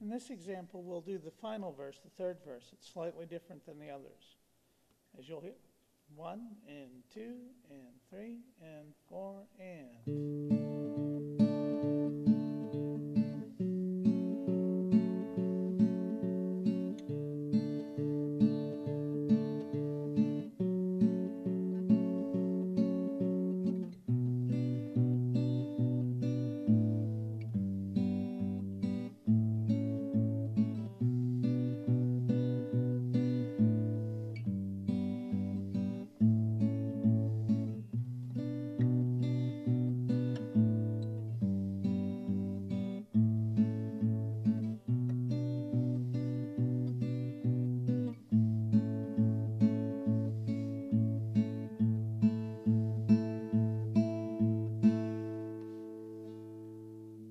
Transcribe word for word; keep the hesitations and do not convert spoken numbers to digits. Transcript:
In this example, we'll do the final verse, the third verse. It's slightly different than the others. As you'll hear, one and two and three and four and...